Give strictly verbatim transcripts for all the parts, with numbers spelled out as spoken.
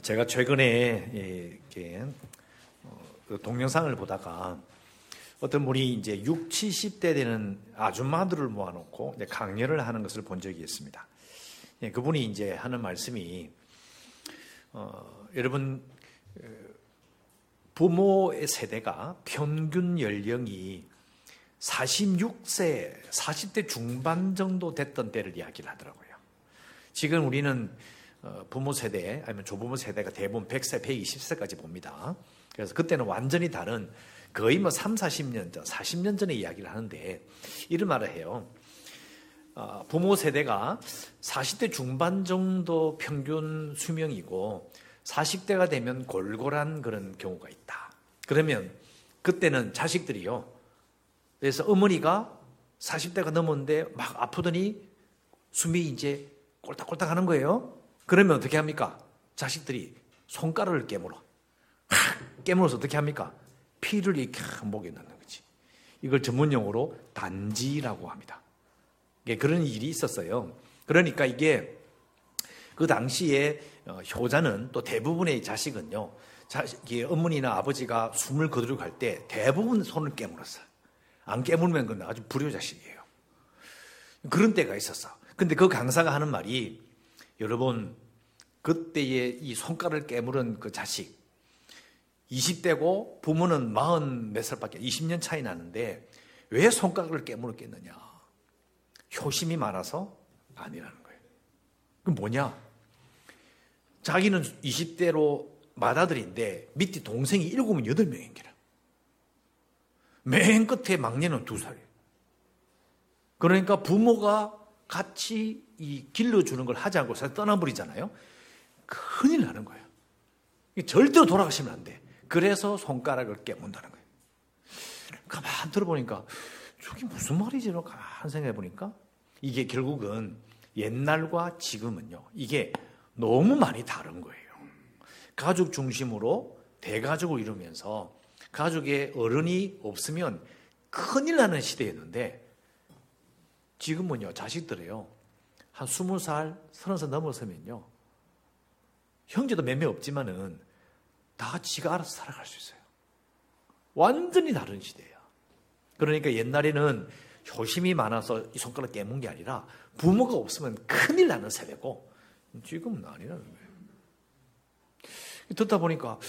제가 최근에 이렇게 동영상을 보다가 어떤 분이 이제 육십, 칠십 대 되는 아줌마들을 모아놓고 이제 강연을 하는 것을 본 적이 있습니다. 그분이 이제 하는 말씀이 어, 여러분 부모의 세대가 평균 연령이 사십육 세, 사십 대 중반 정도 됐던 때를 이야기를 하더라고요. 지금 우리는 부모 세대 아니면 조부모 세대가 대부분 백 세, 백이십 세까지 봅니다. 그래서 그때는 완전히 다른 거의 뭐 삼, 사십 년 전, 사십 년 전에 이야기를 하는데 이런 말을 해요. 부모 세대가 사십 대 중반 정도 평균 수명이고 사십 대가 되면 골골한 그런 경우가 있다. 그러면 그때는 자식들이요. 그래서 어머니가 사십 대가 넘었는데 막 아프더니 숨이 이제 꼴딱꼴딱 하는 거예요. 그러면 어떻게 합니까? 자식들이 손가락을 깨물어. 깨물어서 어떻게 합니까? 피를 이렇게 목에 넣는 거지. 이걸 전문용어로 단지라고 합니다. 그런 일이 있었어요. 그러니까 이게 그 당시에 효자는 또 대부분의 자식은요, 자식이 어머니나 아버지가 숨을 거두려고 할 때 대부분 손을 깨물었어요. 안 깨물면 그건 아주 불효자식이에요. 그런 때가 있었어. 근데 그 강사가 하는 말이 여러분 그때의 이 손가락을 깨물은 그 자식 이십 대고 부모는 마흔 몇 살밖에 이십 년 차이 나는데 왜 손가락을 깨물었겠느냐? 효심이 많아서 아니라는 거예요. 그럼 뭐냐? 자기는 이십 대로 맏아들인데 밑에 동생이 일곱은 여덟 명인 게라. 맨 끝에 막내는 두 살이에요. 그러니까 부모가 같이 이 길러주는 걸 하지 않고 떠나버리잖아요. 큰일 나는 거예요. 절대로 돌아가시면 안 돼. 그래서 손가락을 깨문다는 거예요. 가만 들어보니까 저게 무슨 말이지? 가만 생각해 보니까 이게 결국은 옛날과 지금은요. 이게 너무 많이 다른 거예요. 가족 중심으로 대가족을 이루면서 가족의 어른이 없으면 큰일 나는 시대였는데 지금은요. 자식들이요. 한 스무 살, 서른 살 넘어서면요. 형제도 몇 명 없지만은 다 지가 알아서 살아갈 수 있어요. 완전히 다른 시대예요. 그러니까 옛날에는 효심이 많아서 이 손가락 깨문 게 아니라 부모가 없으면 큰일 나는 세대고 지금은 아니라는 거예요. 듣다 보니까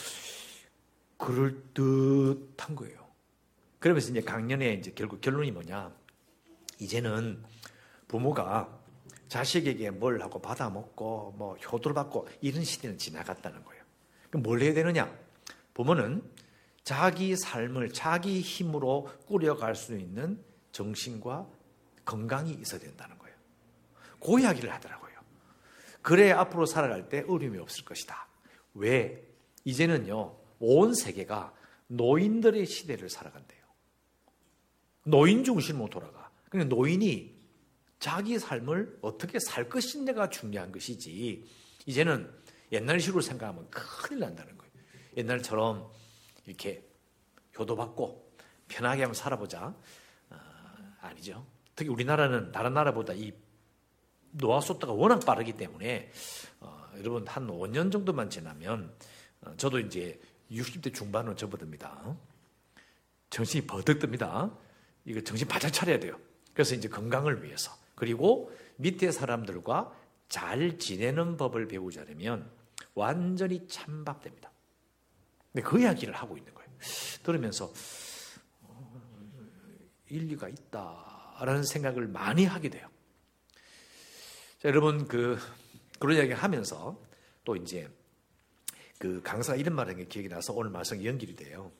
그럴듯한 거예요. 그러면서 이제 강연에 이제 결국 결론이 뭐냐. 이제는 부모가 자식에게 뭘 하고 받아먹고 뭐 효도를 받고 이런 시대는 지나갔다는 거예요. 그럼 뭘 해야 되느냐? 부모는 자기 삶을 자기 힘으로 꾸려갈 수 있는 정신과 건강이 있어야 된다는 거예요. 그 이야기를 하더라고요. 그래 앞으로 살아갈 때 어려움이 없을 것이다. 왜? 이제는요. 온 세계가 노인들의 시대를 살아간대요. 노인 중심으로 돌아가. 그러니까 노인이 자기 삶을 어떻게 살 것인가가 중요한 것이지 이제는 옛날식으로 생각하면 큰일 난다는 거예요. 옛날처럼 이렇게 효도받고 편하게 한번 살아보자. 아, 아니죠. 특히 우리나라는 다른 나라보다 이 노화 속도가 워낙 빠르기 때문에 어, 여러분 한 오 년 정도만 지나면 어, 저도 이제 육십 대 중반으로 접어듭니다. 정신이 버득 듭니다. 이거 정신 바짝 차려야 돼요. 그래서 이제 건강을 위해서 그리고 밑에 사람들과 잘 지내는 법을 배우자면 완전히 찬밥됩니다. 근데 그 이야기를 하고 있는 거예요. 들으면서 어, 일리가 있다라는 생각을 많이 하게 돼요. 자, 여러분 그 그런 이야기 하면서 또 이제 그 강사가 이런 말을 한 게 기억이 나서 오늘 말씀이 연결이 돼요.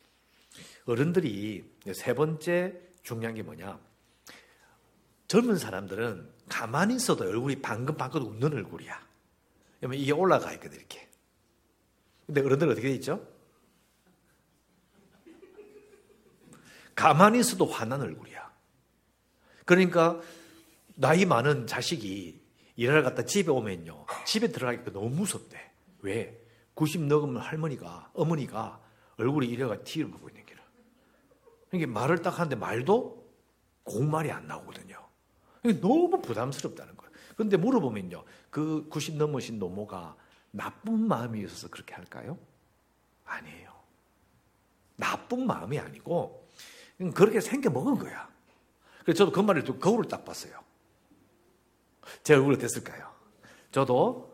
어른들이 세 번째 중요한 게 뭐냐? 젊은 사람들은 가만히 있어도 얼굴이 방긋방긋 웃는 얼굴이야. 그러면 이게 올라가 있거든 이렇게. 근데 어른들은 어떻게 돼 있죠? 가만히 있어도 화난 얼굴이야. 그러니까 나이 많은 자식이 일하러 갔다 집에 오면요. 집에 들어가기가 너무 무섭대. 왜? 구십 넘으면 할머니가, 어머니가 얼굴이 이래가 티를 보고 있는 게라. 그러니까 말을 딱 하는데 말도 공말이 안 나오거든요. 그러니까 너무 부담스럽다는 거예요. 그런데 물어보면요. 그 구십 넘으신 노모가 나쁜 마음이 있어서 그렇게 할까요? 아니에요. 나쁜 마음이 아니고 그렇게 생겨 먹은 거야. 그래서 저도 그 말을 듣고 거울을 딱 봤어요. 제 얼굴이 어땠을까요? 저도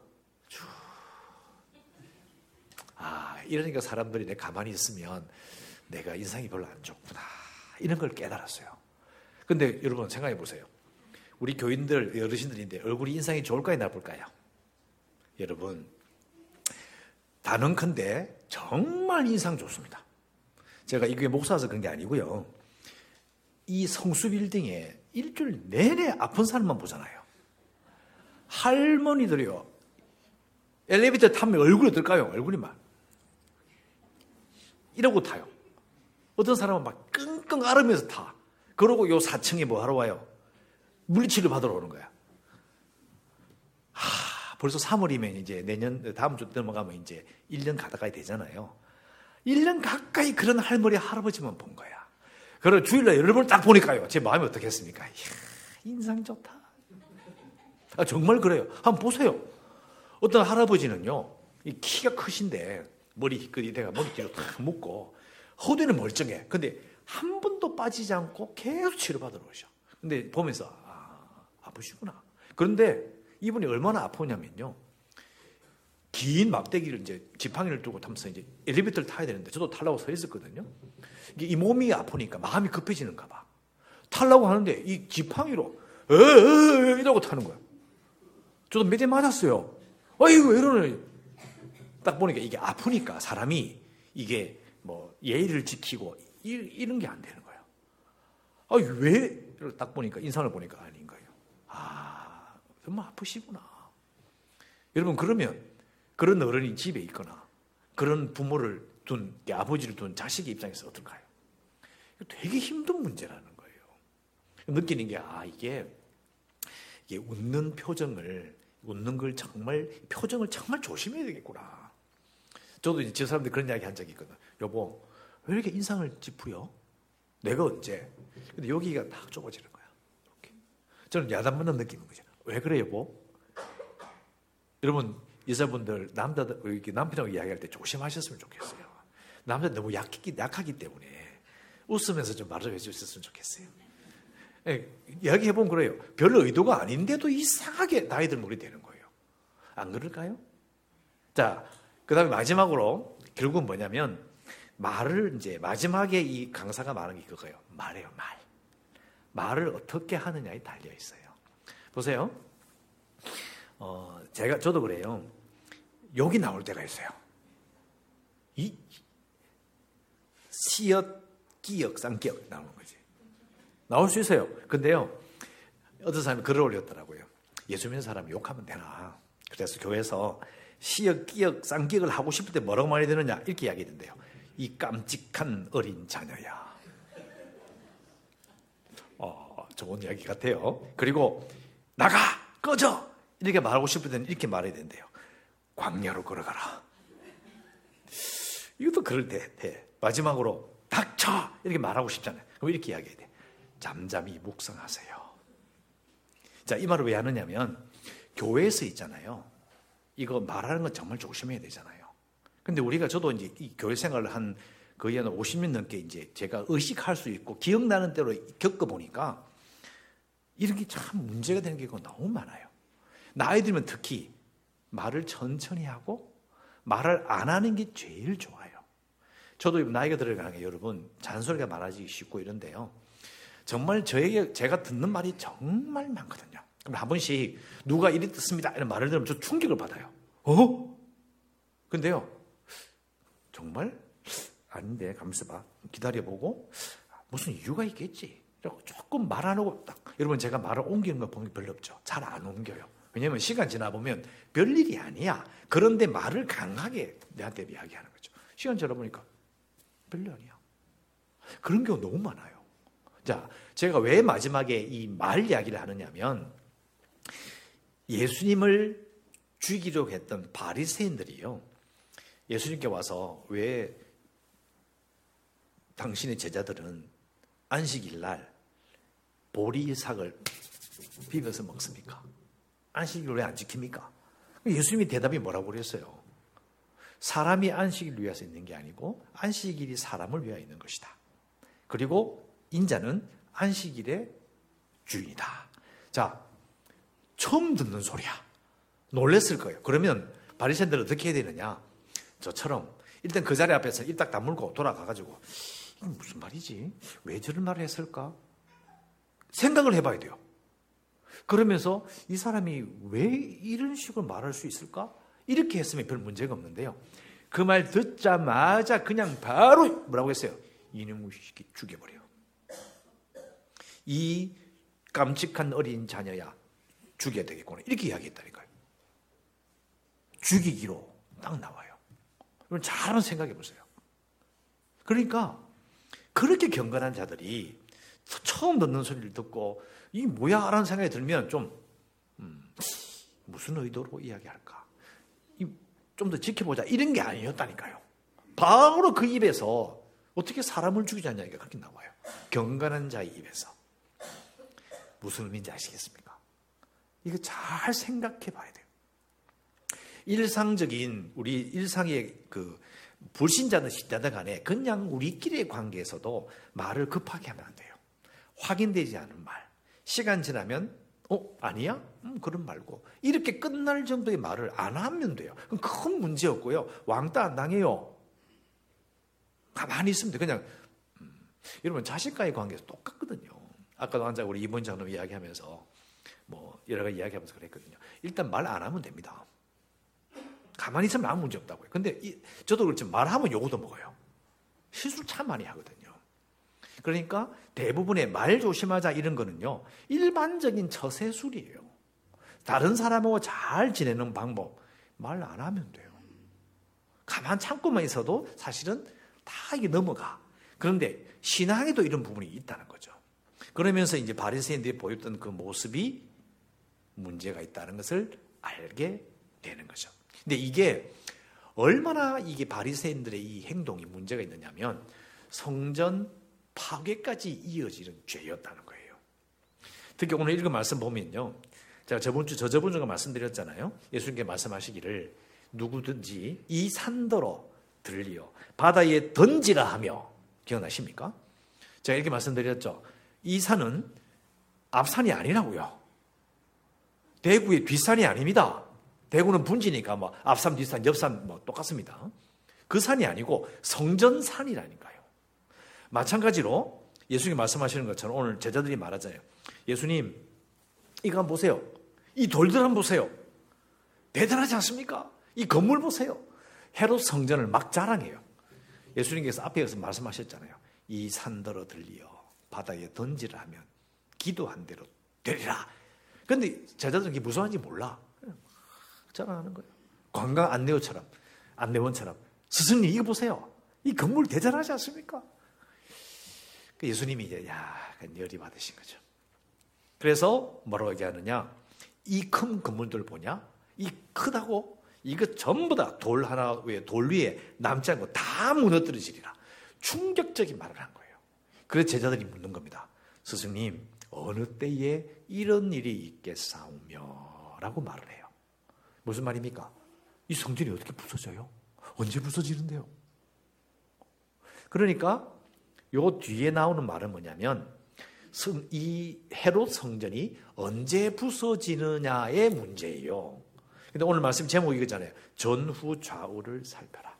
아, 이러니까 사람들이 내 가만히 있으면 내가 인상이 별로 안 좋구나 이런 걸 깨달았어요. 근데 여러분 생각해 보세요. 우리 교인들, 어르신들인데 얼굴이 인상이 좋을까요, 나쁠까요? 여러분 단언컨대 정말 인상 좋습니다. 제가 이게 목사라서 그런 게 아니고요. 이 성수 빌딩에 일주일 내내 아픈 사람만 보잖아요. 할머니들이요. 엘리베이터 타면 얼굴이 어떨까요? 얼굴이 막 이러고 타요. 어떤 사람은 막 끙끙 앓으면서 타. 그러고 요 사 층에 뭐 하러 와요? 물리치료 받으러 오는 거야. 하, 벌써 삼월이면 이제 내년, 다음 주 넘어가면 이제 일 년 가까이 되잖아요. 일 년 가까이 그런 할머니, 할아버지만 본 거야. 그리고 주일날 여러 번 딱 보니까요. 제 마음이 어떻겠습니까? 이야, 인상 좋다. 아, 정말 그래요. 한번 보세요. 어떤 할아버지는요, 이 키가 크신데, 머리 끝에가 머리띠로 탁 묶고, 허리는 멀쩡해. 근데 한 번도 빠지지 않고 계속 치료받으러 오셔. 근데 보면서, 아, 아프시구나. 그런데 이분이 얼마나 아프냐면요. 긴 막대기를 이제 지팡이를 두고 타면서 이제 엘리베이터를 타야 되는데 저도 타려고 서 있었거든요. 이게 이 몸이 아프니까 마음이 급해지는가 봐. 타려고 하는데 이 지팡이로 에에에 이러고 타는 거야. 저도 몇 대 맞았어요. 아이고 이러네. 딱 보니까 이게 아프니까 사람이 이게 뭐 예의를 지키고 이, 이런 게 안 되는 거예요. 아 왜? 딱 보니까 인상을 보니까 아닌 거예요. 아 정말 아프시구나. 여러분 그러면 그런 어른이 집에 있거나 그런 부모를 둔 아버지를 둔 자식의 입장에서 어떨까요? 되게 힘든 문제라는 거예요. 느끼는 게 아 이게 이게 웃는 표정을 웃는 걸 정말 표정을 정말 조심해야 되겠구나. 저도 이제 저 사람들 그런 이야기 한 적이 있거든. 여보 왜 이렇게 인상을 찌푸려? 내가 언제? 근데 여기가 딱 좁아지는 거야. 이렇게. 저는 야단만한 느끼는 거죠. 왜 그래 여보? 여러분 여자분들 남자들 이렇게 남편하고 이야기할 때 조심하셨으면 좋겠어요. 남자 너무 약하기 약하기 때문에 웃으면서 좀 말을 해주셨으면 좋겠어요. 예, 이야기해 보면 그래요. 별 의도가 아닌데도 이상하게 나이 들면 그렇게 되는 거예요. 안 그럴까요? 자, 그다음에 마지막으로 결국은 뭐냐면 말을 이제 마지막에 이 강사가 말하는 게 그거예요. 말해요, 말. 말을 어떻게 하느냐에 달려 있어요. 보세요. 어, 제가 저도 그래요. 욕이 나올 때가 있어요. 이 시역, 기역, 쌍기역 나오는 거지. 나올 수 있어요. 근데요, 어떤 사람이 글을 올렸더라고요. 예수 믿는 사람이 욕하면 되나? 그래서 교회에서 시역, 기역, 쌍기역을 하고 싶을 때 뭐라고 말해야 되느냐? 이렇게 이야기했는데요. 이 깜찍한 어린 자녀야. 어, 좋은 이야기 같아요. 그리고 나가! 꺼져! 이렇게 말하고 싶을 때는 이렇게 말해야 된대요. 광야로 걸어가라. 이것도 그럴 때 돼. 마지막으로 닥쳐! 이렇게 말하고 싶잖아요. 그럼 이렇게 이야기해야 돼. 잠잠히 묵상하세요. 자, 이 말을 왜 하느냐면 교회에서 있잖아요. 이거 말하는 건 정말 조심해야 되잖아요. 근데 우리가 저도 이제 이 교회 생활을 한 거의 한 오십 년 넘게 이제 제가 의식할 수 있고 기억나는 대로 겪어보니까 이런 게 참 문제가 되는 경우가 너무 많아요. 나이 들면 특히 말을 천천히 하고 말을 안 하는 게 제일 좋아요. 저도 나이가 들어가는 게 여러분 잔소리가 많아지기 쉽고 이런데요. 정말 저에게 제가 듣는 말이 정말 많거든요. 그럼 한 번씩 누가 이리 듣습니다 이런 말을 들으면 저 충격을 받아요. 어? 근데요. 정말? 아닌데 가만있어 봐. 기다려보고 무슨 이유가 있겠지. 조금 말 안 하고 딱 여러분 제가 말을 옮기는 거 보면 별로 없죠. 잘 안 옮겨요. 왜냐하면 시간 지나보면 별일이 아니야. 그런데 말을 강하게 내한테 이야기하는 거죠. 시간 지나보니까 별일 아니야. 그런 경우 너무 많아요. 자, 제가 왜 마지막에 이 말 이야기를 하느냐면 예수님을 죽이려고 했던 바리새인들이요. 예수님께 와서 왜 당신의 제자들은 안식일 날 보리삭을 비벼서 먹습니까? 안식일 왜 안 지킵니까? 예수님이 대답이 뭐라고 그랬어요? 사람이 안식일을 위해서 있는 게 아니고 안식일이 사람을 위하여 있는 것이다. 그리고 인자는 안식일의 주인이다. 자, 처음 듣는 소리야. 놀랬을 거예요. 그러면 바리새인들은 어떻게 해야 되느냐? 저처럼 일단 그 자리 앞에서 입 딱 다물고 돌아가가지고 이게 무슨 말이지? 왜 저런 말을 했을까? 생각을 해봐야 돼요. 그러면서 이 사람이 왜 이런 식으로 말할 수 있을까? 이렇게 했으면 별 문제가 없는데요. 그 말 듣자마자 그냥 바로 뭐라고 했어요? 이놈의 새끼 죽여버려. 이 깜찍한 어린 자녀야 죽여야 되겠구나. 이렇게 이야기했다니까요. 죽이기로 딱 나와요. 여러분 잘 한번 생각해 보세요. 그러니까 그렇게 경건한 자들이 처음 듣는 소리를 듣고 이게 뭐야 라는 생각이 들면 좀 음, 무슨 의도로 이야기할까? 좀 더 지켜보자 이런 게 아니었다니까요. 바로 그 입에서 어떻게 사람을 죽이자는 이야기가 그렇게 나와요. 경건한 자의 입에서. 무슨 의미인지 아시겠습니까? 이거 잘 생각해 봐야 돼요. 일상적인 우리 일상의 그 불신자는 시대다 간에 그냥 우리끼리의 관계에서도 말을 급하게 하면 안 돼요. 확인되지 않은 말. 시간 지나면 어? 아니야? 음, 그런 말고 이렇게 끝날 정도의 말을 안 하면 돼요. 그럼 큰 문제 없고요. 왕따 안 당해요. 가만히 있으면 돼요. 그냥 음, 여러분 자식과의 관계에서 똑같거든요. 아까도 앉아 우리 이번 장로 이야기하면서 뭐 여러 가지 이야기하면서 그랬거든요. 일단 말 안 하면 됩니다. 가만히 있으면 아무 문제 없다고요. 근데 이, 저도 그렇지만 말하면 요거도 먹어요. 실수를 참 많이 하거든요. 그러니까 대부분의 말 조심하자 이런 거는요. 일반적인 처세술이에요. 다른 사람하고 잘 지내는 방법. 말 안 하면 돼요. 가만 참고만 있어도 사실은 다 이게 넘어가. 그런데 신앙에도 이런 부분이 있다는 거죠. 그러면서 이제 바리새인들이 보였던 그 모습이 문제가 있다는 것을 알게 되는 거죠. 근데 이게 얼마나 이게 바리새인들의 이 행동이 문제가 있느냐면 성전 파괴까지 이어지는 죄였다는 거예요. 특히 오늘 읽은 말씀 보면요. 제가 저번 주, 저저번 주가 말씀드렸잖아요. 예수님께 말씀하시기를 누구든지 이 산더러 들리어 바다에 던지라 하며 기억나십니까? 제가 이렇게 말씀드렸죠. 이 산은 앞산이 아니라고요. 대구의 뒷산이 아닙니다. 대구는 분지니까 뭐 앞산, 뒷산, 옆산 뭐 똑같습니다. 그 산이 아니고 성전산이라니까요. 마찬가지로 예수님이 말씀하시는 것처럼 오늘 제자들이 말하잖아요. 예수님, 이거 한번 보세요. 이 돌들 한번 보세요. 대단하지 않습니까? 이 건물 보세요. 헤롯 성전을 막 자랑해요. 예수님께서 앞에서 말씀하셨잖아요. 이 산더러 들리어 바다에 던지라 하면 기도한 대로 되리라. 그런데 제자들은 이게 무서운지 몰라. 자랑하는 거예요. 관광 안내원처럼, 안내원처럼. 스승님 이거 보세요. 이 건물 대단하지 않습니까? 예수님이 이제 야, 열이 받으신 거죠. 그래서 뭐라고 얘기하느냐? 이 큰 건물들 보냐? 이 크다고? 이거 전부 다 돌 하나 위에 돌 위에 남지 않고 다 무너뜨려지리라. 충격적인 말을 한 거예요. 그래서 제자들이 묻는 겁니다. 스승님, 어느 때에 이런 일이 있겠사오며? 라고 말을 해요. 무슨 말입니까? 이 성전이 어떻게 부서져요? 언제 부서지는데요? 그러니까 요 뒤에 나오는 말은 뭐냐면 이 헤롯 성전이 언제 부서지느냐의 문제예요. 근데 오늘 말씀 제목이 이거잖아요. 전후 좌우를 살펴라.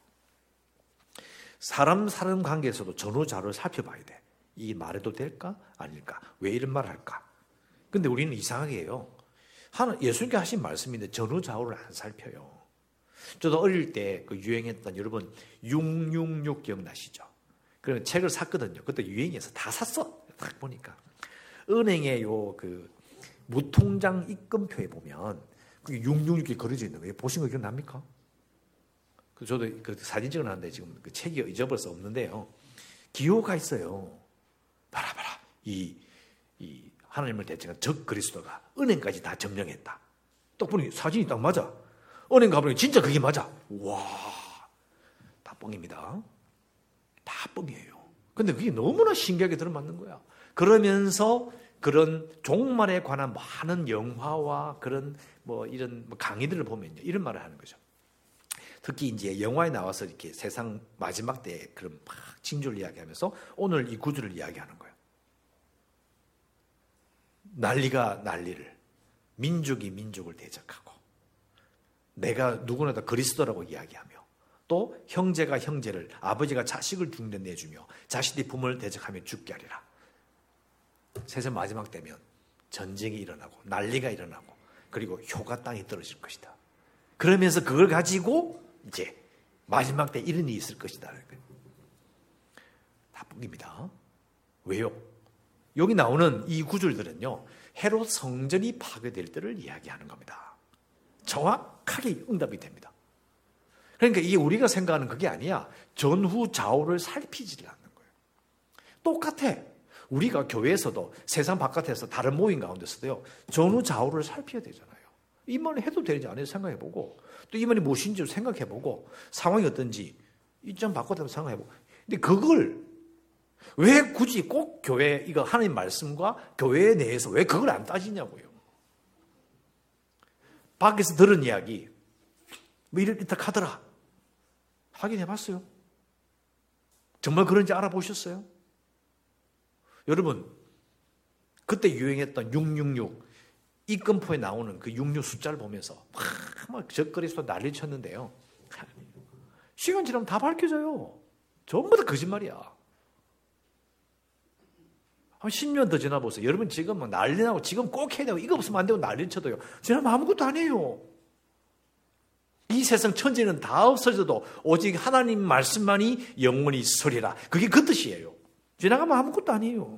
사람 사람 관계에서도 전후 좌우를 살펴봐야 돼. 이 말해도 될까? 아닐까? 왜 이런 말을 할까? 근데 우리는 이상하게 해요. 예수님께 하신 말씀인데 전후 좌우를 안 살펴요. 저도 어릴 때 그 유행했던 여러분 육육육 기억나시죠? 그런 책을 샀거든요. 그때 유행해서 다 샀어. 딱 보니까 은행의 요 그 무통장 입금표에 보면 그게 육육육이 그려져 있는 거예요. 보신 거 기억납니까? 그 저도 그 사진 찍어놨는데 지금 그 책이 잊어버려서 없는데요. 기호가 있어요. 봐라 봐라. 이, 이 하나님을 대적한 적 그리스도가 은행까지 다 점령했다. 딱 보니 사진이 딱 맞아. 은행 가보니 진짜 그게 맞아. 와, 다 뻥입니다. 다 뻥이에요. 근데 그게 너무나 신기하게 들어맞는 거야. 그러면서 그런 종말에 관한 많은 영화와 그런 뭐 이런 강의들을 보면요, 이런 말을 하는 거죠. 특히 이제 영화에 나와서 이렇게 세상 마지막 때 그런 막 징조를 이야기하면서 오늘 이 구주를 이야기하는 거예요. 난리가 난리를, 민족이 민족을 대적하고, 내가 누구나 다 그리스도라고 이야기하며, 또 형제가 형제를, 아버지가 자식을 죽는 데 내주며 자식이 부모를 대적하며 죽게 하리라. 세상 마지막 되면 전쟁이 일어나고 난리가 일어나고 그리고 효가 땅에 떨어질 것이다. 그러면서 그걸 가지고 이제 마지막 때 이런 일이 있을 것이다. 다 뻥입니다. 왜요? 여기 나오는 이 구절들은요, 헤롯 성전이 파괴될 때를 이야기하는 겁니다. 정확하게 응답이 됩니다. 그러니까 이게 우리가 생각하는 그게 아니야. 전후 좌우를 살피지를 않는 거예요. 똑같아. 우리가 교회에서도 세상 바깥에서 다른 모임 가운데서도요, 전후 좌우를 살펴야 되잖아요. 이 말을 해도 되는지 안 해도 생각해보고, 또 이 말이 무엇인지 생각해보고, 상황이 어떤지 입장 바꿔서 생각해보고. 근데 그걸 왜 굳이 꼭 교회, 이거 하나님 말씀과 교회 내에서 왜 그걸 안 따지냐고요. 밖에서 들은 이야기, 뭐 이렇게 하더라. 확인해봤어요? 정말 그런지 알아보셨어요? 여러분, 그때 유행했던 육육육, 입금포에 나오는 그 육육 숫자를 보면서 막 적거리에서 난리 쳤는데요. 시간 지나면 다 밝혀져요. 전부 다 거짓말이야. 한 십 년 더 지나보세요. 여러분 지금 막 난리 나고 지금 꼭 해야 되고 이거 없으면 안 되고 난리 쳐도요. 지나면 아무것도 안 해요. 이 세상 천지는 다 없어져도 오직 하나님 말씀만이 영원히 서리라. 그게 그 뜻이에요. 지나가면 아무것도 아니에요.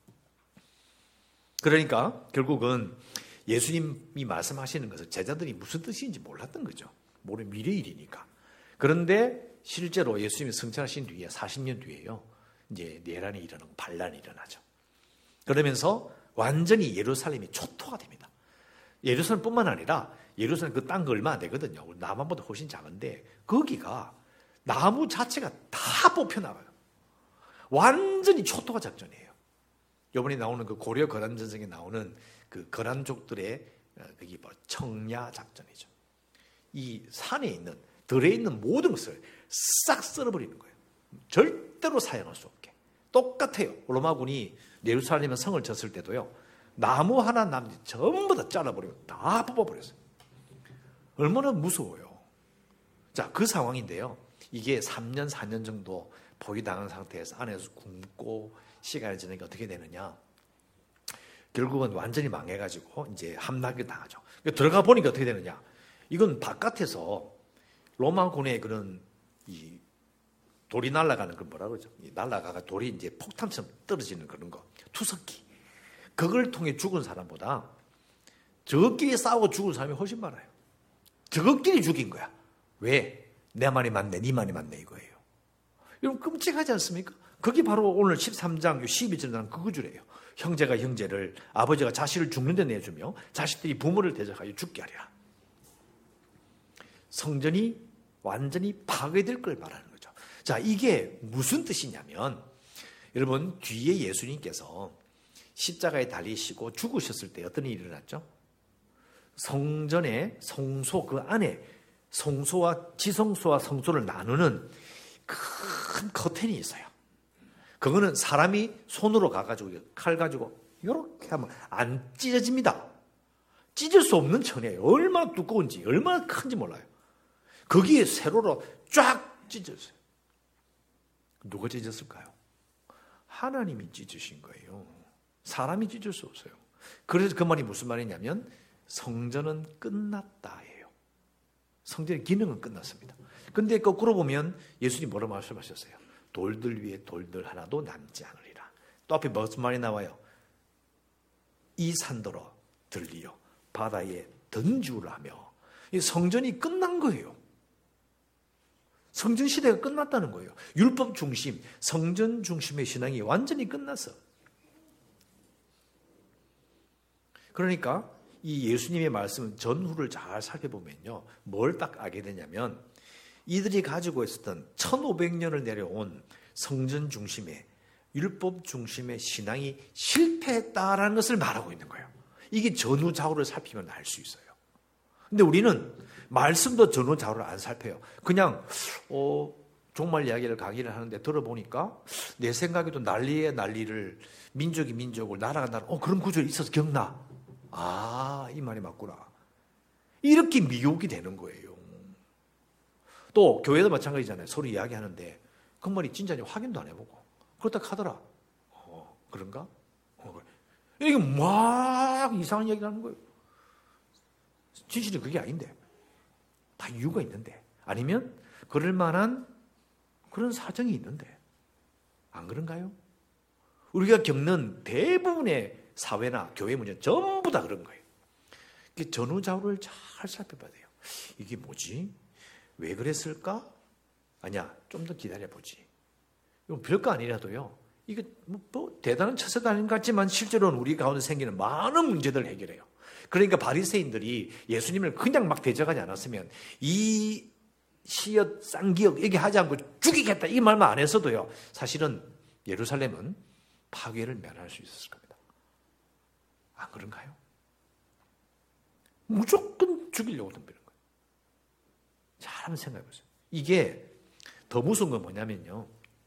그러니까 결국은 예수님이 말씀하시는 것을 제자들이 무슨 뜻인지 몰랐던 거죠. 모르는 미래 일이니까. 그런데 실제로 예수님이 승천하신 뒤에 사십 년 뒤에요, 이제 내란이 일어나고 반란이 일어나죠. 그러면서 완전히 예루살렘이 초토화 됩니다. 예루살렘뿐만 아니라 예루살렘 그 땅 거 얼마 안 되거든요. 남한보다 훨씬 작은데 거기가 나무 자체가 다 뽑혀나가요. 완전히 초토화 작전이에요. 이번에 나오는 그 고려 거란 전쟁에 나오는 그 거란족들의 그게 바로 청야 작전이죠. 이 산에 있는 들에 있는 모든 것을 싹 썰어버리는 거예요. 절대로 사용할 수 없게. 똑같아요. 로마군이 예루살렘에 성을 졌을 때도요, 나무 하나 남지 전부 다 잘라버리고 다 뽑아버렸어요. 얼마나 무서워요. 자, 그 상황인데요, 이게 삼 년, 사 년 정도 포위당한 상태에서 안에서 굶고 시간이 지나니까 어떻게 되느냐, 결국은 완전히 망해가지고 이제 함락을 당하죠. 그러니까 들어가 보니까 어떻게 되느냐, 이건 바깥에서 로마군의 그런 이 돌이 날아가는 그 뭐라 그러죠? 날아가가 돌이 이제 폭탄처럼 떨어지는 그런 거, 투석기. 그걸 통해 죽은 사람보다 저끼리 싸우고 죽은 사람이 훨씬 많아요. 저끼리 죽인 거야. 왜? 내 말이 맞네, 네 말이 맞네 이거예요. 여러분 끔찍하지 않습니까? 그게 바로 오늘 십삼 장 십이 절에 나오는 그 구절이에요. 형제가 형제를, 아버지가 자식을 죽는 데 내주며 자식들이 부모를 대적하여 죽게 하리라. 성전이 완전히 파괴될 걸 말하는 거죠. 자, 이게 무슨 뜻이냐면, 여러분 뒤에 예수님께서 십자가에 달리시고 죽으셨을 때 어떤 일이 일어났죠? 성전의 성소 그 안에 성소와 지성소와 성소를 나누는 큰 커튼이 있어요. 그거는 사람이 손으로 가가지고 칼 가지고 이렇게 하면 안 찢어집니다. 찢을 수 없는 천이에요. 얼마나 두꺼운지, 얼마나 큰지 몰라요. 거기에 세로로 쫙 찢어졌어요. 누가 찢었을까요? 하나님이 찢으신 거예요. 사람이 찢을 수 없어요. 그래서 그 말이 무슨 말이냐면 성전은 끝났다예요. 성전의 기능은 끝났습니다. 근데 거꾸로 보면 예수님 뭐라고 말씀하셨어요? 돌들 위에 돌들 하나도 남지 않으리라. 또 앞에 무슨 말이 나와요? 이 산더러 들리어 바다에 던지우라며. 이 성전이 끝난 거예요. 성전 시대가 끝났다는 거예요. 율법 중심, 성전 중심의 신앙이 완전히 끝났어. 그러니까 이 예수님의 말씀 전후를 잘 살펴보면요, 뭘 딱 알게 되냐면 이들이 가지고 있었던 천오백 년을 내려온 성전 중심의 율법 중심의 신앙이 실패했다라는 것을 말하고 있는 거예요. 이게 전후좌우를 살피면 알 수 있어요. 근데 우리는 말씀도 전후좌우를 안 살펴요. 그냥 어, 종말 이야기를 강의를 하는데 들어보니까 내 생각에도 난리에 난리를 민족이 민족을 나라가 나라 어 그런 구절이 있어서 기억나. 아, 이 말이 맞구나. 이렇게 미혹이 되는 거예요. 또 교회도 마찬가지잖아요. 서로 이야기하는데 그 말이 진짜인지 확인도 안 해보고 그렇다 하더라. 어, 그런가? 어, 그래. 이게 막 이상한 이야기를 하는 거예요. 진실이 그게 아닌데 다 이유가 있는데 아니면 그럴 만한 그런 사정이 있는데 안 그런가요? 우리가 겪는 대부분의 사회나 교회 문제 전부 다 그런 거예요. 전후좌우를 잘 살펴봐야 돼요. 이게 뭐지? 왜 그랬을까? 아니야, 좀 더 기다려보지. 이건 별거 아니라도요. 이거 뭐, 뭐 대단한 처세도 아닌 것 같지만 실제로는 우리 가운데 생기는 많은 문제들을 해결해요. 그러니까 바리새인들이 예수님을 그냥 막 대적하지 않았으면 이 시엇 쌍기역 얘기하지 않고 죽이겠다 이 말만 안 했어도요. 사실은 예루살렘은 파괴를 면할 수 있었을 겁니다. 안 그런가요? 무조건 죽이려고 덤비는 거예요. 잘 한번 생각해 보세요. 이게 더 무서운 건 뭐냐면요.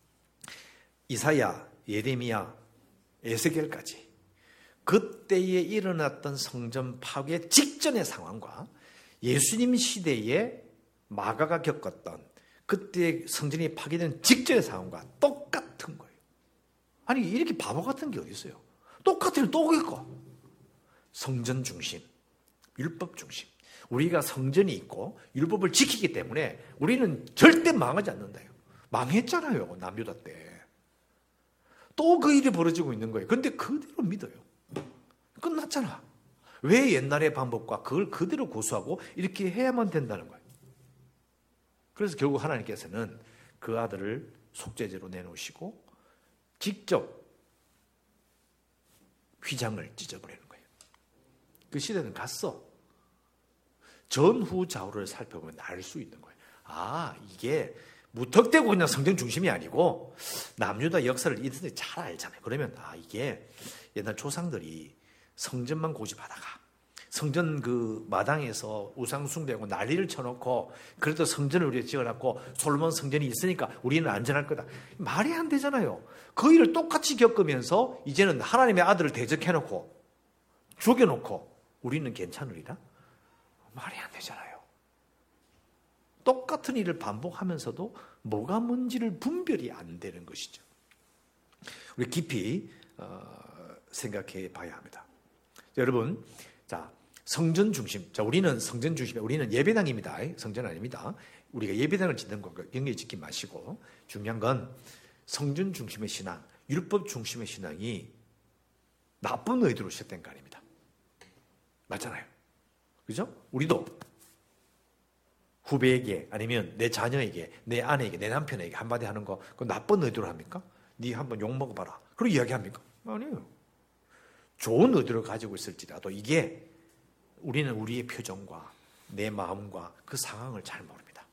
이사야, 예레미야, 에스겔까지 그때에 일어났던 성전 파괴 직전의 상황과 예수님 시대에 마가가 겪었던 그때 성전이 파괴된 직전의 상황과 똑같은 거예요. 아니 이렇게 바보 같은 게 어디 있어요? 똑같으면 또겠고 성전 중심, 율법 중심. 우리가 성전이 있고 율법을 지키기 때문에 우리는 절대 망하지 않는다요. 망했잖아요. 남유다 때. 또 그 일이 벌어지고 있는 거예요. 그런데 그대로 믿어요. 끝났잖아. 왜 옛날의 방법과 그걸 그대로 고수하고 이렇게 해야만 된다는 거예요. 그래서 결국 하나님께서는 그 아들을 속죄제로 내놓으시고 직접 휘장을 찢어버리는 거예요. 그 시대는 갔어. 전후 좌우를 살펴보면 알 수 있는 거예요. 아, 이게 무턱대고 그냥 성전 중심이 아니고 남유다 역사를 이들이 잘 알잖아요. 그러면 아, 이게 옛날 조상들이 성전만 고집하다가 성전 그 마당에서 우상 숭배하고 난리를 쳐놓고 그래도 성전을 우리가 지어놨고 솔로몬 성전이 있으니까 우리는 안전할 거다. 말이 안 되잖아요. 그 일을 똑같이 겪으면서 이제는 하나님의 아들을 대적해놓고 죽여놓고 우리는 괜찮으리라? 말이 안 되잖아요. 똑같은 일을 반복하면서도 뭐가 뭔지를 분별이 안 되는 것이죠. 우리 깊이 어, 생각해 봐야 합니다. 자, 여러분, 자 성전 중심. 자, 우리는 성전 중심에 우리는 예배당입니다. 성전 아닙니다. 우리가 예배당을 짓는 것과 연결 짓지 마시고 중요한 건 성전 중심의 신앙, 율법 중심의 신앙이 나쁜 의도로 시작된 거 아닙니다. 맞잖아요. 그죠? 우리도 후배에게 아니면 내 자녀에게, 내 아내에게, 내 남편에게 한마디 하는 거 그건 나쁜 의도로 합니까? 네 한번 욕먹어봐라. 그리고 이야기합니까? 아니에요. 좋은 의도를 가지고 있을지라도 이게 우리는 우리의 표정과 내 마음과 그 상황을 잘 모릅니다.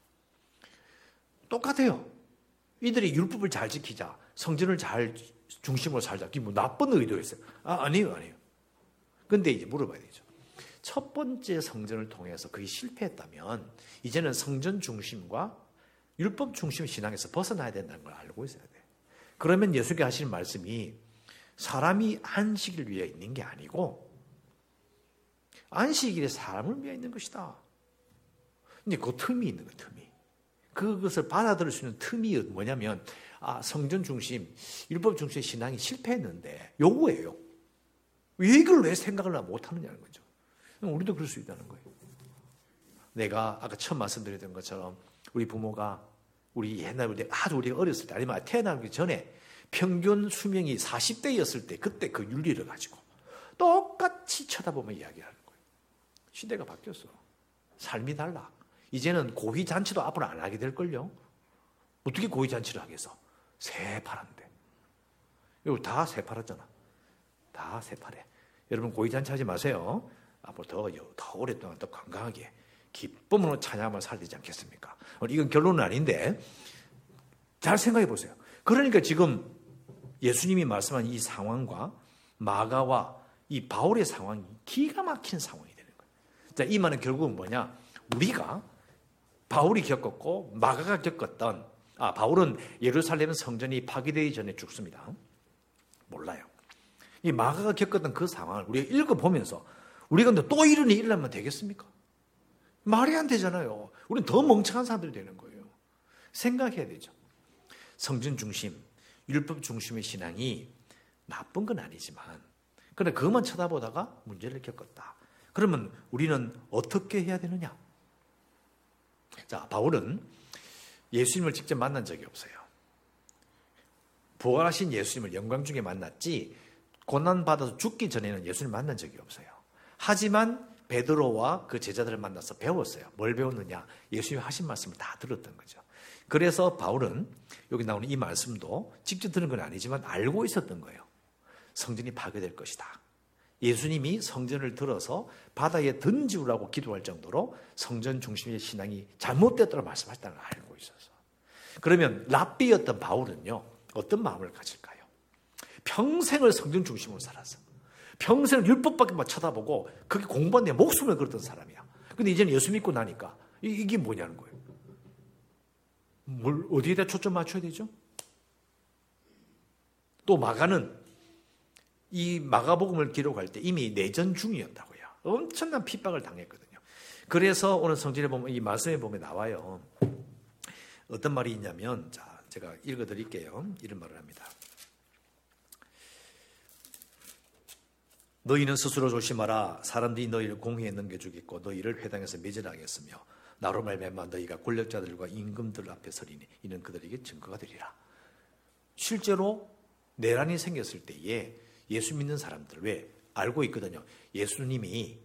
똑같아요. 이들이 율법을 잘 지키자, 성전을 잘 중심으로 살자. 그게 뭐 나쁜 의도였어요. 아, 아니에요, 아니에요. 근데 이제 물어봐야 되죠. 첫 번째 성전을 통해서 그게 실패했다면 이제는 성전 중심과 율법 중심 신앙에서 벗어나야 된다는 걸 알고 있어야 돼. 그러면 예수님께서 하시는 말씀이 사람이 안식을 위해 있는 게 아니고 안식일에 사람을 위해 있는 것이다. 이제 그 틈이 있는 거예요, 틈이. 그것을 받아들일 수 있는 틈이 뭐냐면 아, 성전 중심, 율법 중심의 신앙이 실패했는데 요거예요. 왜 이걸 왜 생각을 못하느냐는 거죠. 우리도 그럴 수 있다는 거예요. 내가 아까 처음 말씀드렸던 것처럼 우리 부모가 우리 옛날에 아주 우리가 어렸을 때 아니면 태어나기 전에 평균 수명이 사십 대였을 때 그때 그 윤리를 가지고 똑같이 쳐다보면 이야기하는 거예요. 시대가 바뀌었어. 삶이 달라. 이제는 고위잔치도 앞으로 안 하게 될걸요. 어떻게 고위잔치를 하겠어? 새파란데. 이거 다 새파랗잖아. 다 새파래. 여러분 고위잔치 하지 마세요. 앞으로 더, 더 오랫동안 더 건강하게 기쁨으로 찬양하며 살야 되지 않겠습니까? 이건 결론은 아닌데 잘 생각해 보세요. 그러니까 지금 예수님이 말씀한 이 상황과 마가와 이 바울의 상황이 기가 막힌 상황이 되는 거예요. 자, 이 말은 결국은 뭐냐? 우리가 바울이 겪었고 마가가 겪었던, 아, 바울은 예루살렘 성전이 파괴되기 전에 죽습니다. 몰라요. 이 마가가 겪었던 그 상황을 우리가 읽어보면서 우리가 근데 또 이런 일이 일어나면 되겠습니까? 말이 안 되잖아요. 우리는 더 멍청한 사람들이 되는 거예요. 생각해야 되죠. 성전 중심, 율법 중심의 신앙이 나쁜 건 아니지만, 그런데 그것만 쳐다보다가 문제를 겪었다. 그러면 우리는 어떻게 해야 되느냐? 자, 바울은 예수님을 직접 만난 적이 없어요. 부활하신 예수님을 영광 중에 만났지 고난받아서 죽기 전에는 예수님을 만난 적이 없어요. 하지만 베드로와 그 제자들을 만나서 배웠어요. 뭘 배웠느냐? 예수님이 하신 말씀을 다 들었던 거죠. 그래서 바울은 여기 나오는 이 말씀도 직접 들은 건 아니지만 알고 있었던 거예요. 성전이 파괴될 것이다. 예수님이 성전을 들어서 바다에 던지우라고 기도할 정도로 성전 중심의 신앙이 잘못됐다고 말씀하셨다는 걸 알고 있어서. 그러면 랍비였던 바울은요, 어떤 마음을 가질까요? 평생을 성전 중심으로 살았어. 평생 율법밖에만 쳐다보고 그게 공부한 데 목숨을 걸었던 사람이야. 근데 이제는 예수 믿고 나니까 이, 이게 뭐냐는 거예요. 뭘 어디에다 초점 맞춰야 되죠? 또 마가는 이 마가복음을 기록할 때 이미 내전 중이었다고요. 엄청난 핍박을 당했거든요. 그래서 오늘 성전에 보면, 이 말씀에 보면 나와요. 어떤 말이 있냐면, 자, 제가 읽어드릴게요. 이런 말을 합니다. 너희는 스스로 조심하라. 사람들이 너희를 공회에 넘겨주겠고 너희를 회당에서 매질하겠으며 나로 말미암아 너희가 권력자들과 임금들 앞에 서리니 이는 그들에게 증거가 되리라. 실제로 내란이 생겼을 때에 예수 믿는 사람들, 왜? 알고 있거든요. 예수님이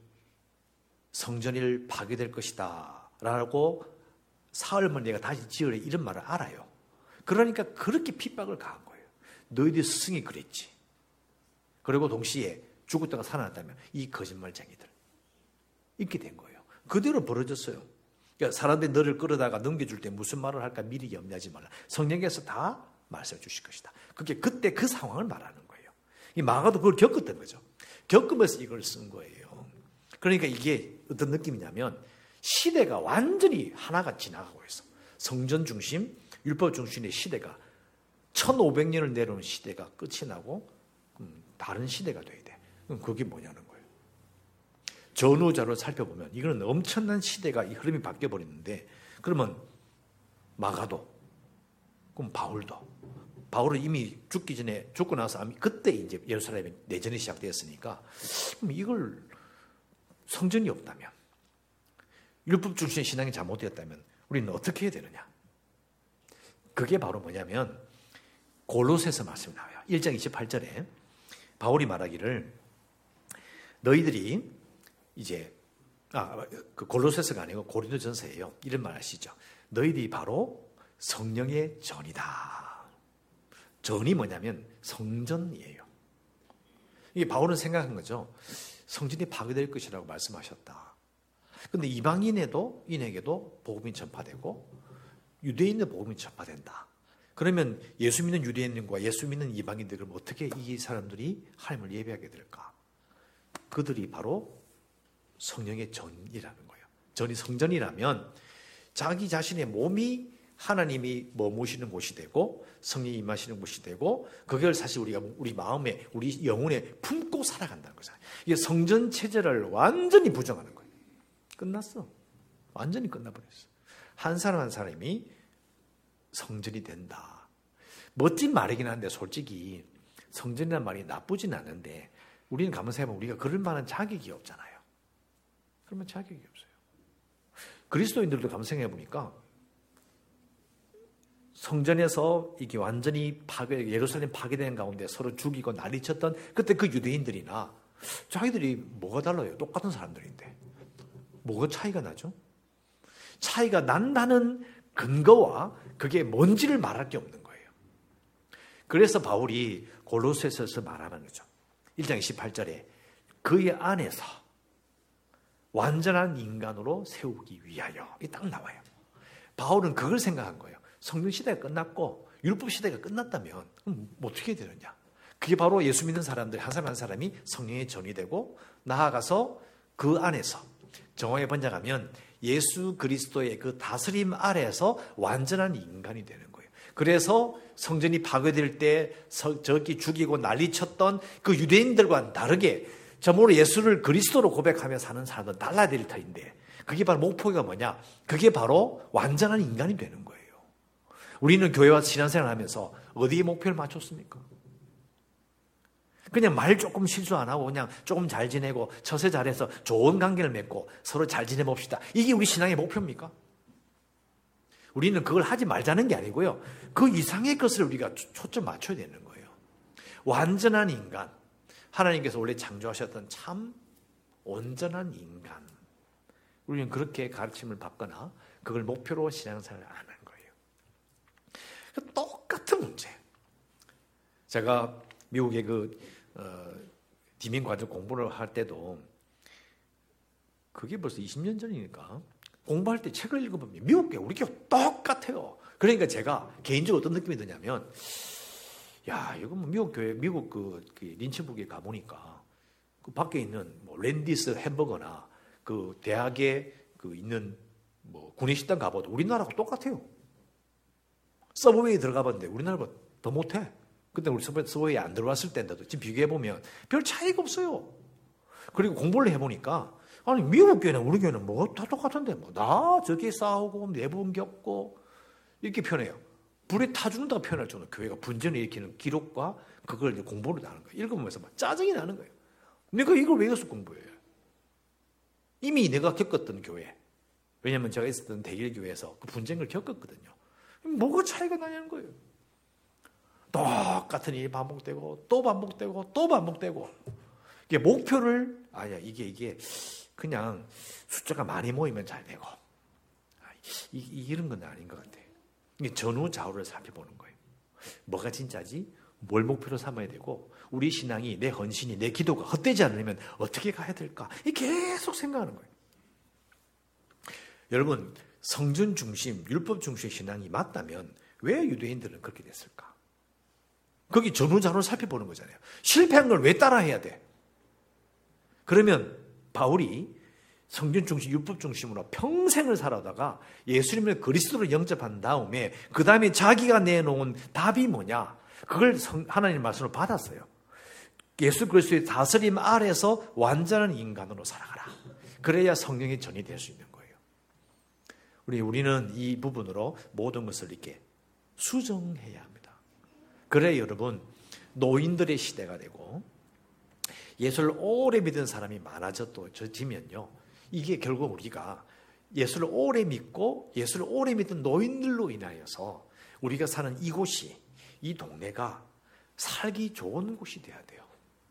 성전을 파괴될 것이다 라고 사흘만 내가 다시 지으래, 이런 말을 알아요. 그러니까 그렇게 핍박을 가한 거예요. 너희들 스승이 그랬지. 그리고 동시에 죽었다가 살아났다면 이 거짓말쟁이들, 이렇게 된 거예요. 그대로 벌어졌어요. 그러니까 사람들이 너를 끌어다가 넘겨줄 때 무슨 말을 할까 미리 염려하지 말라. 성령께서 다 말씀해 주실 것이다. 그게 그때 그 상황을 말하는 거예요. 이 마가도 그걸 겪었던 거죠. 겪으면서 이걸 쓴 거예요. 그러니까 이게 어떤 느낌이냐면 시대가 완전히 하나가 지나가고 있어. 성전 중심, 율법 중심의 시대가 천오백 년을 내려오는 시대가 끝이 나고 음, 다른 시대가 돼야 돼. 그럼 그게 뭐냐는 거예요. 전후자로 살펴보면 이거는 엄청난 시대가 이 흐름이 바뀌어 버리는데, 그러면 마가도, 그럼 바울도, 바울은 이미 죽기 전에, 죽고 나서 그때 이제 예루살렘에 내전이 시작되었으니까, 그럼 이걸 성전이 없다면, 율법 중심의 신앙이 잘못되었다면 우리는 어떻게 해야 되느냐? 그게 바로 뭐냐면 골로새서 말씀이 나와요. 일 장 이십팔 절에 바울이 말하기를 너희들이 이제 아, 그 골로새서가 아니고 고린도전서예요. 이런 말 하시죠. 너희들이 바로 성령의 전이다. 전이 뭐냐면 성전이에요. 이게 바울은 생각한 거죠. 성전이 파괴될 것이라고 말씀하셨다. 그런데 이방인에도 인에게도 복음이 전파되고 유대인의 복음이 전파된다. 그러면 예수 믿는 유대인과 예수 믿는 이방인들은 어떻게 이 사람들이 하나님을 예배하게 될까? 그들이 바로 성령의 전이라는 거예요. 전이 성전이라면 자기 자신의 몸이 하나님이 머무시는 곳이 되고 성령이 임하시는 곳이 되고 그걸 사실 우리가 우리 마음에 우리 영혼에 품고 살아간다는 거잖아요. 이게 성전 체제를 완전히 부정하는 거예요. 끝났어. 완전히 끝나버렸어. 한 사람 한 사람이 성전이 된다. 멋진 말이긴 한데 솔직히 성전이라는 말이 나쁘진 않은데 우리는 가만 생각해보면 우리가 그럴 만한 자격이 없잖아요. 그러면 자격이 없어요. 그리스도인들도 가만 생각해보니까 성전에서 이게 완전히 파괴, 예루살렘 파괴되는 가운데 서로 죽이고 난리쳤던 그때 그 유대인들이나 자기들이 뭐가 달라요? 똑같은 사람들인데 뭐가 차이가 나죠? 차이가 난다는 근거와 그게 뭔지를 말할 게 없는 거예요. 그래서 바울이 골로새서에서 말하는 거죠. 일 장 이십팔 절에 그의 안에서 완전한 인간으로 세우기 위하여, 이 딱 나와요. 바울은 그걸 생각한 거예요. 성령 시대가 끝났고 율법 시대가 끝났다면 그럼 어떻게 해야 되느냐? 그게 바로 예수 믿는 사람들 한 사람 한 사람이 성령의 전이 되고 나아가서 그 안에서 정확하게 번역하면 예수 그리스도의 그 다스림 아래에서 완전한 인간이 되는 거예요. 그래서 성전이 파괴될 때 저기 죽이고 난리쳤던 그 유대인들과는 다르게 저모로 예수를 그리스도로 고백하며 사는 사람들은 달라야 될 터인데 그게 바로 목표가 뭐냐? 그게 바로 완전한 인간이 되는 거예요. 우리는 교회와 신앙생활을 하면서 어디에 목표를 맞췄습니까? 그냥 말 조금 실수 안 하고 그냥 조금 잘 지내고 처세 잘해서 좋은 관계를 맺고 서로 잘 지내봅시다. 이게 우리 신앙의 목표입니까? 우리는 그걸 하지 말자는 게 아니고요. 그 이상의 것을 우리가 초점 맞춰야 되는 거예요. 완전한 인간. 하나님께서 원래 창조하셨던 참 온전한 인간. 우리는 그렇게 가르침을 받거나 그걸 목표로 신앙생활을 안 하는 거예요. 똑같은 문제. 제가 미국의 그 어, 디민 과정 공부를 할 때도 그게 벌써 이십 년 전이니까 공부할 때 책을 읽어보면 미국 교 우리 교 똑같아요. 그러니까 제가 개인적으로 어떤 느낌이 드냐면 야 이거 뭐 미국 교회 미국 그, 그 린치북에 가보니까 그 밖에 있는 뭐 랜디스 햄버거나 그 대학에 그 있는 뭐 구내식당 가봐도 우리나라하고 똑같아요. 서브웨이 들어가봤는데 우리나라보다 더 못해. 그때 우리 서버웨이에 안 들어왔을 때인데도 지금 비교해보면 별 차이가 없어요. 그리고 공부를 해보니까 아니 미국 교회는 우리 교회는 뭐 다 똑같은데 뭐 나 저기 싸우고 내분 겪고 이렇게 표현해요. 불에 타죽는다고 표현할 정도로 교회가 분전을 일으키는 기록과 그걸 이제 공부를 하는 거예요. 읽으면서 막 짜증이 나는 거예요. 내가 이걸 왜 여기서 공부해요? 이미 내가 겪었던 교회. 왜냐하면 제가 있었던 대길교회에서 그 분쟁을 겪었거든요. 뭐가 차이가 나냐는 거예요. 똑같은 일이 반복되고 또 반복되고 또 반복되고 이게 목표를 아니야 이게 이게 그냥 숫자가 많이 모이면 잘 되고 이, 이런 건 아닌 것 같아. 이게 전후 좌우를 살펴보는 거예요. 뭐가 진짜지? 뭘 목표로 삼아야 되고 우리 신앙이 내 헌신이 내 기도가 헛되지 않으려면 어떻게 가야 될까? 이 계속 생각하는 거예요. 여러분 성전 중심, 율법 중심 신앙이 맞다면 왜 유대인들은 그렇게 됐을까? 거기 전후좌우를 살펴보는 거잖아요. 실패한 걸 왜 따라해야 돼? 그러면 바울이 성전 중심, 율법 중심으로 평생을 살아다가 예수님을 그리스도로 영접한 다음에 그 다음에 자기가 내놓은 답이 뭐냐? 그걸 하나님 말씀으로 받았어요. 예수 그리스도의 다스림 아래서 완전한 인간으로 살아가라. 그래야 성령의 전이 될 수 있는 거예요. 우리, 우리는 이 부분으로 모든 것을 이렇게 수정해야 합니다. 그래 여러분 노인들의 시대가 되고 예수를 오래 믿은 사람이 많아졌지면요. 이게 결국 우리가 예수를 오래 믿고 예수를 오래 믿은 노인들로 인하여서 우리가 사는 이곳이 이 동네가 살기 좋은 곳이 돼야 돼요.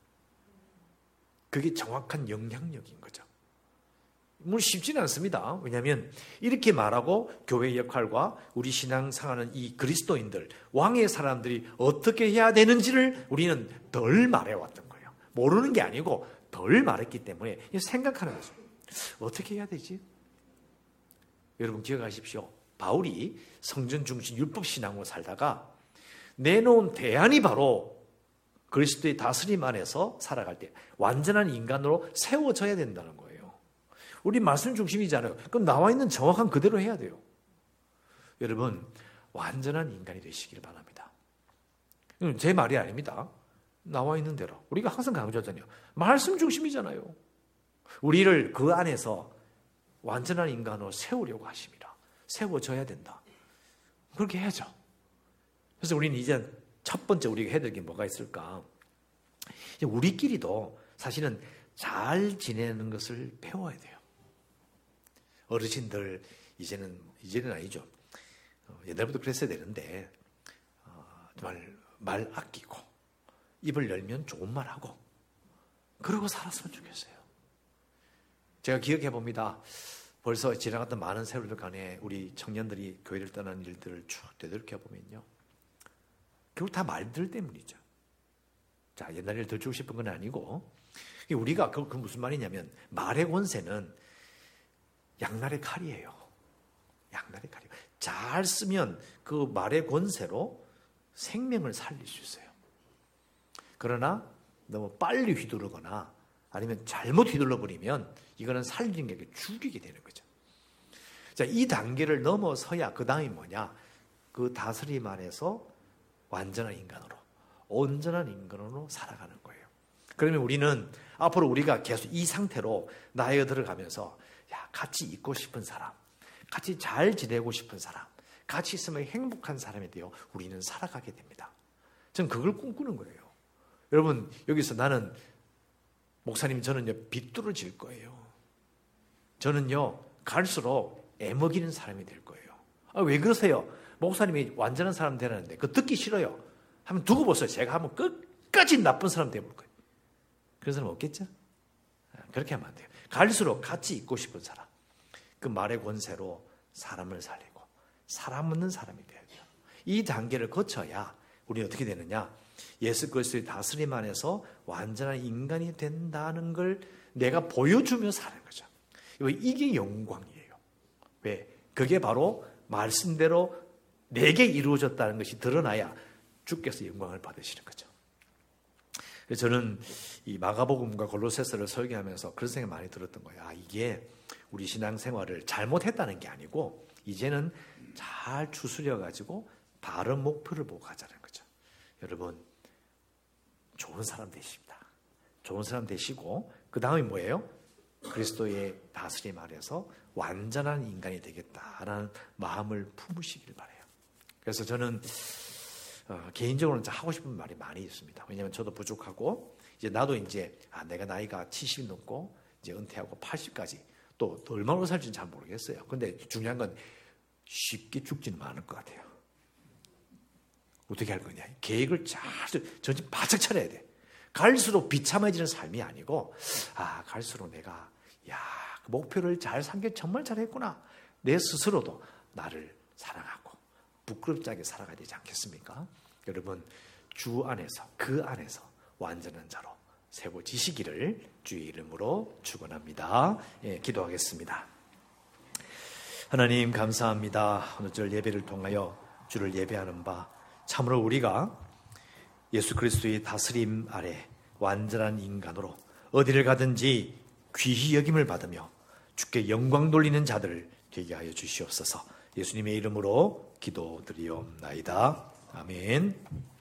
그게 정확한 영향력인 거죠. 물론 쉽지는 않습니다. 왜냐하면 이렇게 말하고 교회의 역할과 우리 신앙 상하는 이 그리스도인들, 왕의 사람들이 어떻게 해야 되는지를 우리는 덜 말해왔던 거예요. 모르는 게 아니고 덜 말했기 때문에 생각하는 거죠. 어떻게 해야 되지? 여러분 기억하십시오. 바울이 성전 중심 율법 신앙으로 살다가 내놓은 대안이 바로 그리스도의 다스림 안에서 살아갈 때 완전한 인간으로 세워져야 된다는 거예요. 우리 말씀 중심이잖아요. 그럼 나와 있는 정확한 그대로 해야 돼요. 여러분 완전한 인간이 되시길 바랍니다. 제 말이 아닙니다. 나와 있는 대로. 우리가 항상 강조하잖아요. 말씀 중심이잖아요. 우리를 그 안에서 완전한 인간으로 세우려고 하십니다. 세워져야 된다. 그렇게 해야죠. 그래서 우리는 이제 첫 번째 우리가 해야 될 게 뭐가 있을까? 우리끼리도 사실은 잘 지내는 것을 배워야 돼요. 어르신들 이제는 이제는 아니죠. 옛날부터 그랬어야 되는데 정말 말 아끼고 입을 열면 좋은 말 하고 그러고 살았으면 좋겠어요. 제가 기억해 봅니다. 벌써 지나갔던 많은 세월들 간에 우리 청년들이 교회를 떠난 일들을 쭉 되돌이켜 보면요. 결국 다 말들 때문이죠. 자, 옛날 일을 더 주고 싶은 건 아니고 우리가 그, 그 무슨 말이냐면 말의 권세는 양날의 칼이에요. 양날의 칼이에요. 잘 쓰면 그 말의 권세로 생명을 살릴 수 있어요. 그러나 너무 빨리 휘두르거나 아니면 잘못 휘둘러 버리면 이거는 살리는 게 죽이게 되는 거죠. 자, 이 단계를 넘어서야 그 다음이 뭐냐? 그 다스림 안에서 완전한 인간으로, 온전한 인간으로 살아가는 거예요. 그러면 우리는 앞으로 우리가 계속 이 상태로 나이가 들어가면서 야, 같이 있고 싶은 사람, 같이 잘 지내고 싶은 사람, 같이 있으면 행복한 사람에 대해 우리는 살아가게 됩니다. 저는 그걸 꿈꾸는 거예요. 여러분, 여기서 나는 목사님 저는요 비뚤어질 거예요. 저는요 갈수록 애먹이는 사람이 될 거예요. 아, 왜 그러세요? 목사님이 완전한 사람 되라는데 그거 듣기 싫어요. 한번 두고 보세요. 제가 한번 끝까지 나쁜 사람 되어볼 거예요. 그런 사람 없겠죠? 그렇게 하면 안 돼요. 갈수록 같이 있고 싶은 사람, 그 말의 권세로 사람을 살리고 사람 없는 사람이 돼야 돼요. 이 단계를 거쳐야 우리는 어떻게 되느냐? 예수 그리스도의 다스림 안에서 완전한 인간이 된다는 걸 내가 보여주며 사는 거죠. 이게 영광이에요. 왜? 그게 바로 말씀대로 내게 이루어졌다는 것이 드러나야 주께서 영광을 받으시는 거죠. 그래서 저는 이 마가복음과 골로새서를 설교하면서 그런 생각이 많이 들었던 거예요. 아, 이게 우리 신앙생활을 잘못했다는 게 아니고 이제는 잘 추스려 가지고 바른 목표를 보고 가자는 거죠. 여러분, 좋은 사람 되십니다. 좋은 사람 되시고 그 다음이 뭐예요? 그리스도의 다스림 아래서 완전한 인간이 되겠다라는 마음을 품으시길 바라요. 그래서 저는 어, 개인적으로는 하고 싶은 말이 많이 있습니다. 왜냐하면 저도 부족하고 이제 나도 이제 아, 내가 나이가 칠십 넘고 이제 은퇴하고 팔십까지 또, 또 얼마나 살지는 잘 모르겠어요. 근데 중요한 건 쉽게 죽지는 않을 것 같아요. 어떻게 할 거냐? 계획을 잘, 전진 바짝 차려야 돼. 갈수록 비참해지는 삶이 아니고, 아, 갈수록 내가, 야, 그 목표를 잘 산 게 정말 잘했구나. 내 스스로도 나를 사랑하고, 부끄럽지 않게 살아가야 되지 않겠습니까? 여러분, 주 안에서, 그 안에서 완전한 자로 세워지시기를 주의 이름으로 축원합니다. 예, 기도하겠습니다. 하나님, 감사합니다. 오늘 예배를 통하여 주를 예배하는 바, 참으로 우리가 예수 그리스도의 다스림 아래 완전한 인간으로 어디를 가든지 귀히 여김을 받으며 주께 영광 돌리는 자들을 되게 하여 주시옵소서. 예수님의 이름으로 기도드리옵나이다. 아멘.